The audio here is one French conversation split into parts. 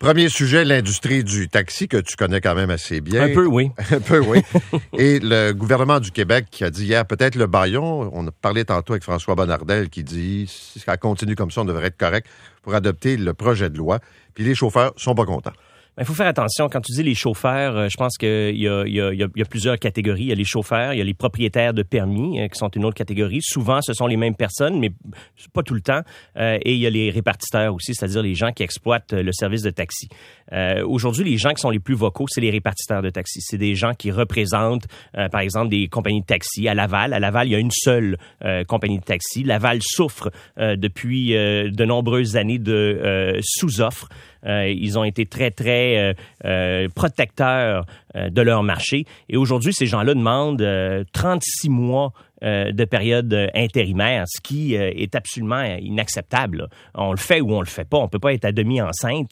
Premier sujet, l'industrie du taxi, que tu connais quand même assez bien. Un peu, oui. Un peu, oui. Et le gouvernement du Québec qui a dit hier, peut-être le bâillon, on a parlé tantôt avec François Bonnardel qui dit, si ça continue comme ça, on devrait être correct pour adopter le projet de loi. Puis les chauffeurs sont pas contents. Il faut faire attention. Quand tu dis les chauffeurs, je pense qu'il y a plusieurs catégories. Il y a les chauffeurs, il y a les propriétaires de permis, qui sont une autre catégorie. Souvent, ce sont les mêmes personnes, mais pas tout le temps. Et il y a les répartiteurs aussi, c'est-à-dire les gens qui exploitent le service de taxi. Aujourd'hui, les gens qui sont les plus vocaux, c'est les répartiteurs de taxi. C'est des gens qui représentent, par exemple, des compagnies de taxi. À Laval, il y a une seule compagnie de taxi. Laval souffre depuis de nombreuses années de sous-offres. Ils ont été très, très protecteurs de leur marché. Et aujourd'hui, ces gens-là demandent 36 mois de période intérimaire, ce qui est absolument inacceptable, là. On le fait ou on le fait pas. On peut pas être à demi enceinte.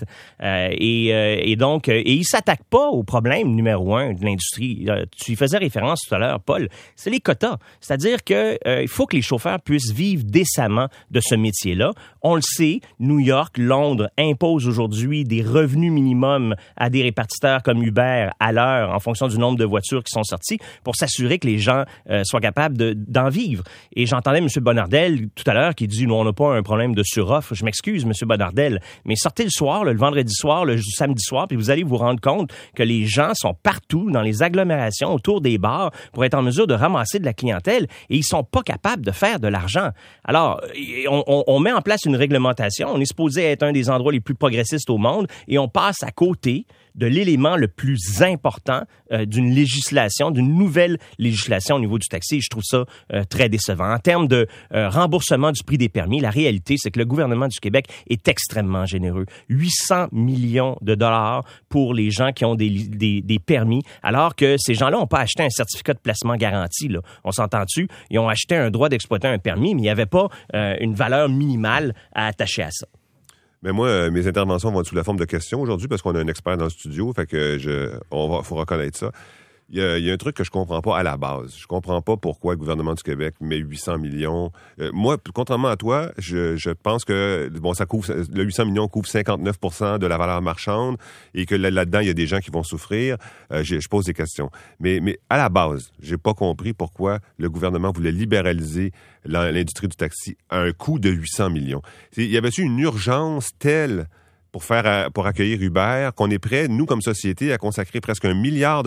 Et donc, ils s'attaquent pas au problème numéro 1 de l'industrie. Tu y faisais référence tout à l'heure, Paul. C'est les quotas. C'est-à-dire que il faut que les chauffeurs puissent vivre décemment de ce métier-là. On le sait, New York, Londres imposent aujourd'hui des revenus minimums à des répartiteurs comme Uber à l'heure en fonction du nombre de voitures qui sont sorties pour s'assurer que les gens soient capables d'en vivre. Et j'entendais M. Bonnardel tout à l'heure qui dit « Nous, on n'a pas un problème de suroffre. » Je m'excuse, M. Bonnardel, mais sortez le soir, le vendredi soir, le samedi soir, puis vous allez vous rendre compte que les gens sont partout dans les agglomérations autour des bars pour être en mesure de ramasser de la clientèle et ils sont pas capables de faire de l'argent. Alors, on met en place une réglementation. On est supposé être un des endroits les plus progressistes au monde et on passe à côté de l'élément le plus important d'une législation, d'une nouvelle législation au niveau du taxi. Je trouve ça très décevant. En termes de remboursement du prix des permis, la réalité, c'est que le gouvernement du Québec est extrêmement généreux. 800 millions de dollars pour les gens qui ont des permis, alors que ces gens-là n'ont pas acheté un certificat de placement garanti, là. On s'entend-tu? Ils ont acheté un droit d'exploiter un permis, mais il n'y avait pas une valeur minimale à attacher à ça. Mais moi, mes interventions vont être sous la forme de questions aujourd'hui parce qu'on a un expert dans le studio, fait que faut reconnaître ça. Il y a un truc que je comprends pas à la base. Je comprends pas pourquoi le gouvernement du Québec met 800 millions. Moi, contrairement à toi, je pense que ça couvre le 800 millions couvre 59% de la valeur marchande et que là-dedans il y a des gens qui vont souffrir. Je pose des questions. Mais à la base, j'ai pas compris pourquoi le gouvernement voulait libéraliser l'industrie du taxi à un coût de 800 millions. Il y avait-tu une urgence telle pour accueillir Uber, qu'on est prêt, nous, comme société, à consacrer presque $1 milliard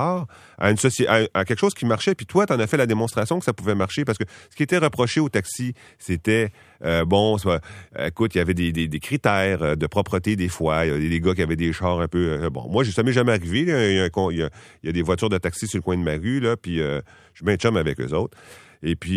à quelque chose qui marchait, puis toi, t'en as fait la démonstration que ça pouvait marcher, parce que ce qui était reproché au taxi, c'était, écoute, il y avait des critères de propreté des fois, il y a des gars qui avaient des chars un peu, moi, ça m'est jamais arrivé, il y a des voitures de taxi sur le coin de ma rue, là, puis je suis bien chum avec eux autres. Et puis,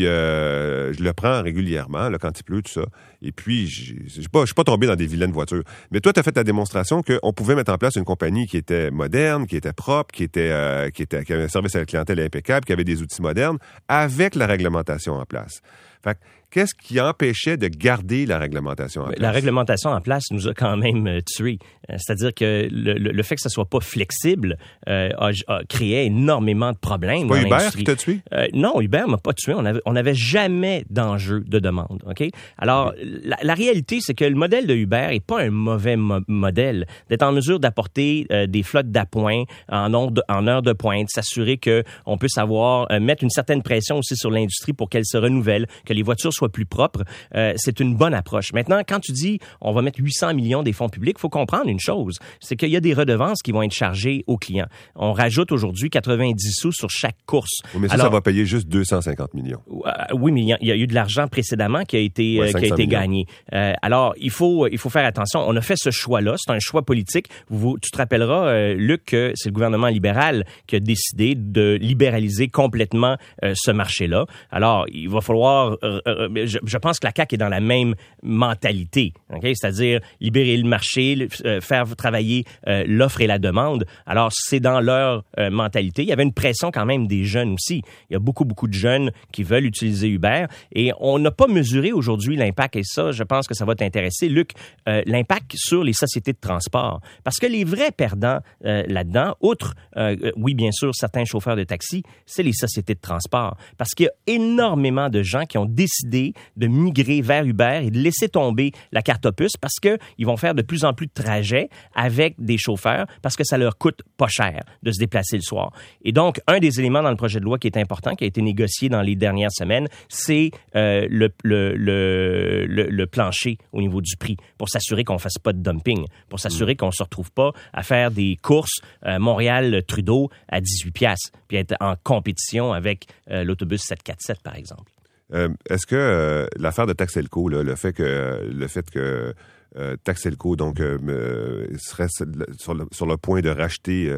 je le prends régulièrement, là, quand il pleut, tout ça. Et puis, je suis pas tombé dans des vilaines voitures. Mais toi, tu as fait la démonstration qu'on pouvait mettre en place une compagnie qui était moderne, qui était propre, qui avait un service à la clientèle impeccable, qui avait des outils modernes, avec la réglementation en place. Fait que, qu'est-ce qui empêchait de garder la réglementation en place? La réglementation en place nous a quand même tués. C'est-à-dire que le fait que ça soit pas flexible a créé énormément de problèmes. C'est pas Uber qui t'a tué? Non, Uber m'a pas tué. On n'avait jamais d'enjeu de demande. Ok. Alors, la réalité, c'est que le modèle de Uber est pas un mauvais modèle. D'être en mesure d'apporter des flottes d'appoint en heure de pointe, s'assurer que on puisse mettre une certaine pression aussi sur l'industrie pour qu'elle se renouvelle, que les voitures soient plus propres, c'est une bonne approche. Maintenant, quand tu dis on va mettre 800 millions des fonds publics, il faut comprendre une chose, c'est qu'il y a des redevances qui vont être chargées aux clients. On rajoute aujourd'hui 90 sous sur chaque course. Oui, mais ça va payer juste 250 millions. Oui, mais il y a eu de l'argent précédemment qui a été gagné. Alors, il faut faire attention. On a fait ce choix-là, c'est un choix politique. Tu te rappelleras, Luc, que c'est le gouvernement libéral qui a décidé de libéraliser complètement ce marché-là. Alors, il va falloir je pense que la CAQ est dans la même mentalité, okay? C'est-à-dire libérer le marché, faire travailler l'offre et la demande. Alors, c'est dans leur mentalité. Il y avait une pression quand même des jeunes aussi. Il y a beaucoup de jeunes qui veulent utiliser Uber et on n'a pas mesuré aujourd'hui l'impact, et ça, je pense que ça va t'intéresser, Luc, l'impact sur les sociétés de transport. Parce que les vrais perdants là-dedans, outre, oui, bien sûr, certains chauffeurs de taxi, c'est les sociétés de transport. Parce qu'il y a énormément de gens qui ont décidé décidé de migrer vers Uber et de laisser tomber la carte Opus parce qu'ils vont faire de plus en plus de trajets avec des chauffeurs parce que ça leur coûte pas cher de se déplacer le soir. Et donc, un des éléments dans le projet de loi qui est important, qui a été négocié dans les dernières semaines, c'est le plancher au niveau du prix pour s'assurer qu'on fasse pas de dumping, pour s'assurer qu'on se retrouve pas à faire des courses Montréal-Trudeau à 18 piastres, puis être en compétition avec l'autobus 747, par exemple. Est-ce que l'affaire de Taxelco, là, le fait que Taxelco donc serait sur le point de racheter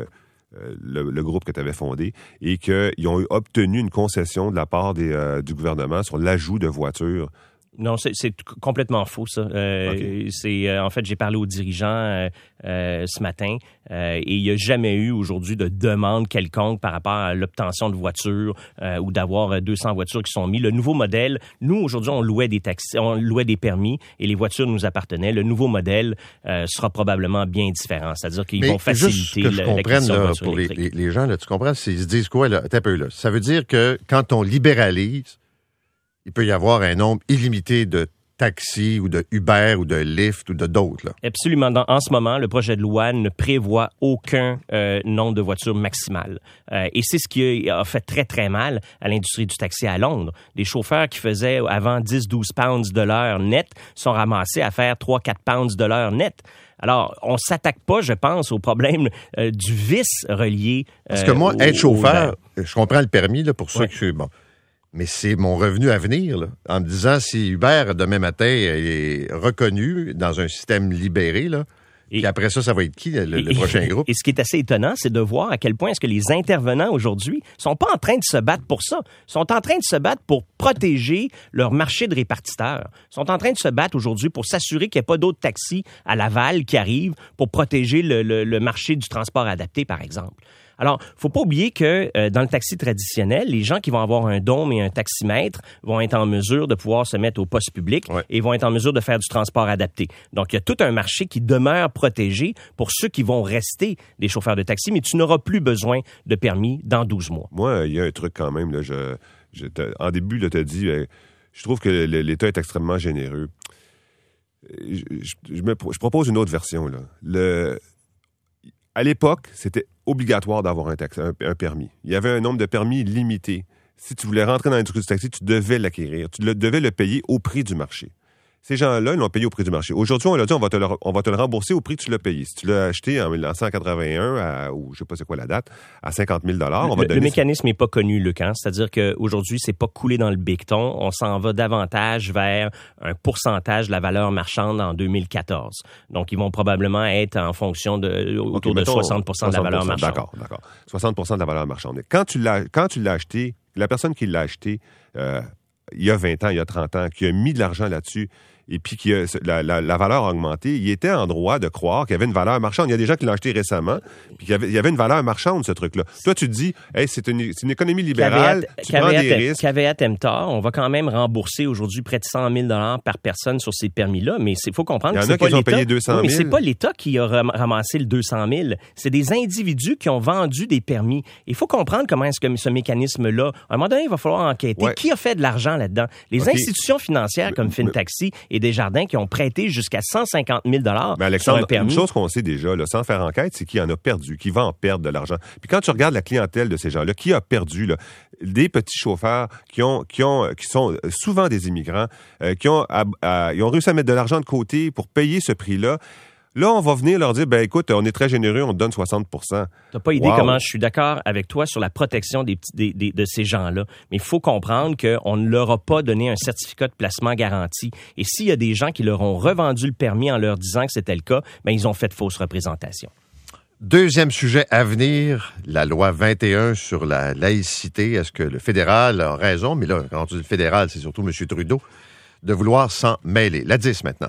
le groupe que tu avais fondé et qu'ils ont obtenu une concession de la part du gouvernement sur l'ajout de voitures? Non, c'est complètement faux, ça. Okay. En fait, j'ai parlé aux dirigeants ce matin et il n'y a jamais eu aujourd'hui de demande quelconque par rapport à l'obtention de voitures ou d'avoir 200 voitures qui sont mises. Le nouveau modèle, nous, aujourd'hui, on louait des taxis, on louait des permis et les voitures nous appartenaient. Le nouveau modèle sera probablement bien différent. C'est-à-dire qu'ils vont faciliter l'acquisition de voitures électriques. Pour les gens, là, tu comprends? Ils se disent quoi, là? Attends un peu, là. Ça veut dire que quand on libéralise, il peut y avoir un nombre illimité de taxis ou de Uber ou de Lyft ou d'autres. Là. Absolument. En ce moment, le projet de loi ne prévoit aucun nombre de voitures maximales. Et c'est ce qui a fait très, très mal à l'industrie du taxi à Londres. Des chauffeurs qui faisaient avant 10-12 pounds de l'heure net sont ramassés à faire 3-4 pounds de l'heure net. Alors, on s'attaque pas, je pense, au problème du vice relié. Parce que moi, être chauffeur, je comprends le permis là, pour ceux qui sont... Bon. Mais c'est mon revenu à venir, là, en me disant si Uber, demain matin, est reconnu dans un système libéré, là, et après ça va être qui, le prochain groupe? Et ce qui est assez étonnant, c'est de voir à quel point est-ce que les intervenants aujourd'hui sont pas en train de se battre pour ça. Ils sont en train de se battre pour protéger leur marché de répartiteurs. Ils sont en train de se battre aujourd'hui pour s'assurer qu'il n'y ait pas d'autres taxis à Laval qui arrivent pour protéger le marché du transport adapté, par exemple. Alors, faut pas oublier que dans le taxi traditionnel, les gens qui vont avoir un dôme et un taximètre vont être en mesure de pouvoir se mettre au poste public et vont être en mesure de faire du transport adapté. Donc, il y a tout un marché qui demeure protégé pour ceux qui vont rester des chauffeurs de taxi, mais tu n'auras plus besoin de permis dans 12 mois. Moi, il y a un truc quand même, là, en début, tu as dit, je trouve que l'État est extrêmement généreux. Je propose une autre version, là. À l'époque, c'était obligatoire d'avoir un permis. Il y avait un nombre de permis limité. Si tu voulais rentrer dans l'industrie du taxi, tu devais l'acquérir. Tu devais le payer au prix du marché. Ces gens-là, ils l'ont payé au prix du marché. Aujourd'hui, on l'a dit, on va te le rembourser au prix que tu l'as payé. Si tu l'as acheté en 1981, ou je sais pas c'est quoi la date, à 50 000 on va te donner... Le mécanisme n'est pas connu, Luc. C'est-à-dire qu'aujourd'hui, c'est pas coulé dans le béton. On s'en va davantage vers un pourcentage de la valeur marchande en 2014. Donc, ils vont probablement être en fonction autour de 60 de la valeur marchande. D'accord. 60 de la valeur marchande. Quand tu l'as acheté, la personne qui l'a acheté il y a 20 ans, il y a 30 ans, qui a mis de l'argent là-dessus, et puis la valeur a augmenté, il était en droit de croire qu'il y avait une valeur marchande. Il y a des gens qui l'ont acheté récemment, puis il y avait une valeur marchande, ce truc-là. Toi, tu te dis, hey, c'est une économie libérale, tu prends des risques. Caveat emptor, on va quand même rembourser aujourd'hui près de 100 000 $ par personne sur ces permis-là, mais il faut comprendre que c'est pas l'État. Il y en a qui ont payé 200 000. Oui, mais c'est pas l'État qui a ramassé le 200 000. C'est des individus qui ont vendu des permis. Il faut comprendre comment est-ce que ce mécanisme-là, à un moment donné, il va falloir enquêter. Ouais. Qui a fait de l'argent là-dedans? Les institutions financières comme FinTaxi et Desjardins qui ont prêté jusqu'à 150 000 $ mais Alexandre, une chose qu'on sait déjà, là, sans faire enquête, c'est qui en a perdu, qui va en perdre de l'argent. Puis quand tu regardes la clientèle de ces gens-là, qui a perdu, là, des petits chauffeurs qui sont souvent des immigrants, ils ont réussi à mettre de l'argent de côté pour payer ce prix-là. Là, on va venir leur dire, ben écoute, on est très généreux, on te donne 60 %. T'as pas idée comment je suis d'accord avec toi sur la protection de ces gens-là. Mais il faut comprendre qu'on ne leur a pas donné un certificat de placement garanti. Et s'il y a des gens qui leur ont revendu le permis en leur disant que c'était le cas, ben ils ont fait de fausses représentations. Deuxième sujet à venir, la loi 21 sur la laïcité. Est-ce que le fédéral a raison? Mais là, quand on dit le fédéral, c'est surtout M. Trudeau, de vouloir s'en mêler. La 10 maintenant.